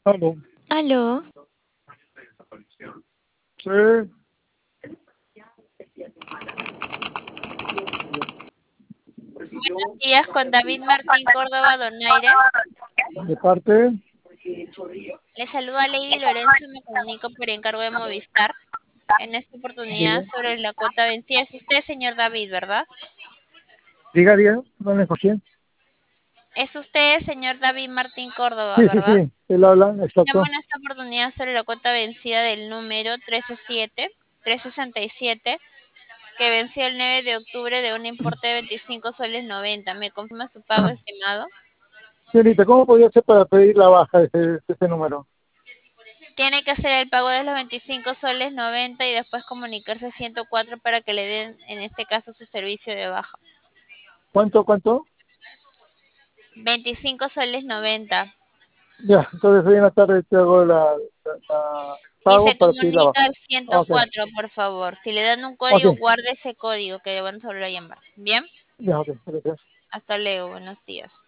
Aló. Aló, Sí, Buenos días con David Martín Córdoba Donaire. de parte. Le saluda Lady Lorenzo y me comunico por encargo de Movistar. En esta oportunidad Diga, sobre la cuota vencida. Es usted, señor David, ¿verdad? diga, ¿no me escuché? Es usted, señor David Martín Córdoba, Sí, sí, ¿verdad? sí, él habla, Llamo exacto. en esta oportunidad sobre la cuota vencida del número 367, que venció el 9 de octubre de un importe de 25 soles 90. ¿Me confirma su pago, estimado? Señorita, ¿cómo podría ser para pedir la baja de ese número? Tiene que hacer el pago de los 25 soles 90 y después comunicarse a 104 para que le den, en este caso, su servicio de baja. ¿Cuánto? 25 soles 90. Ya, entonces hoy en la tarde te hago la Y pago se para pedir la baja. comunica al Ok, 104, por favor. Si le dan un ok, código, guarde ese código que le van a volver a llamar. Bien, ya, ok, gracias. hasta luego, buenos días.